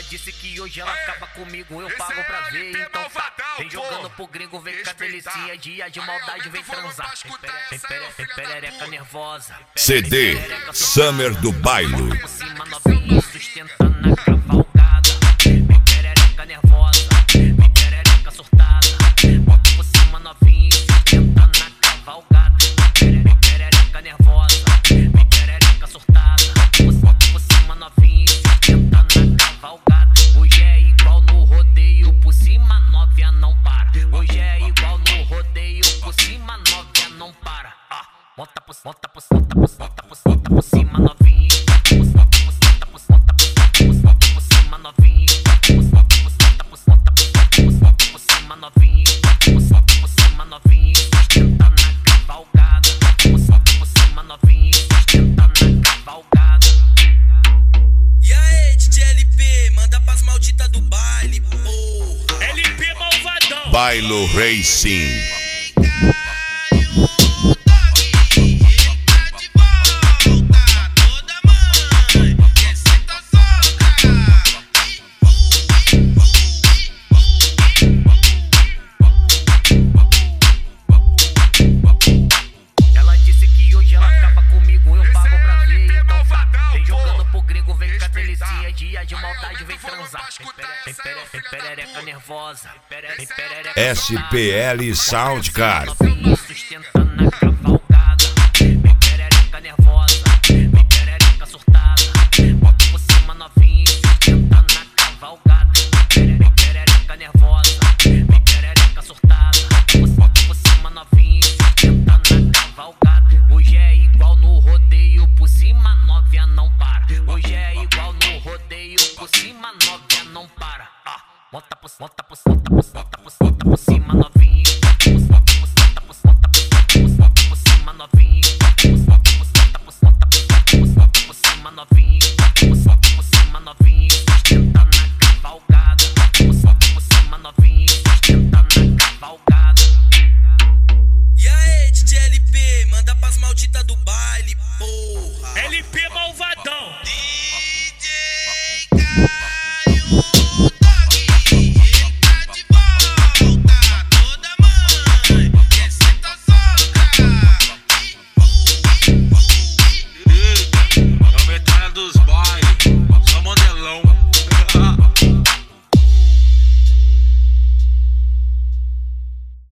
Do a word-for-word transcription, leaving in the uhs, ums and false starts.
Ela disse que hoje ela acaba comigo, eu pago pra ver, então tá. Vem jogando pro gringo, vem com a delicinha, dia de maldade, vem transar. Vem pere- vem perereca nervosa. C D Summer do Baile. Por cima novinha, sustentando na cavalgada. Vem perereca nervosa, vem perereca surtada. Bota por cima novinha, sustentando na cavalgada. Vem perereca nervosa, vem perereca surtada. Bota por cima novinha, sustentando na cavalgada. Hoje é igual no rodeio, por cima novinha não para. Hoje é igual no rodeio, por cima novinha não para. Ah, monta por, monta por, monta por, monta por, monta por cima novinha. Monta por, monta por, monta por cima novinha. Monta por, monta por, monta por, monta por cima novinha. Monta por cima novinha, sustentando na cavalgada. Monta por cima novinha, sustentando na cavalgada. E aí, D J L P, manda pras malditas do baile, porra. L P malvadão. Bailo Racing. Ela disse que hoje ela acaba comigo, eu pago pra ver, então tá. Vem jogando pro gringo, vem com a delicinha, dia de maldade, vem transar. Vem pere- vem perereca nervosa, vem perereca S P L Soundcard. novinha, sustentando na cavalgada. Vem perereca nervosa, vem perereca surtada. Bota por cima novinha, sustentando na cavalgada. Vem perereca nervosa, vem perereca surtada. Bota por cima novinha, sustentando na cavalgada. Hoje é igual no rodeio, por cima novinha não para. Hoje é igual no rodeio, por cima novinha não para. Ah, monta por, monta por, monta por, monta por, monta por cima novinha. Monta por, monta por, monta por, monta por cima novinha. Monta por, monta por, monta por, monta por cima novinha. Monta por cima novinha, sustentando na cavalgada. Monta por cima novinha, sustentando na cavalgada. E aí, D J L P, manda pras malditas do baile, porra. L P malvadão.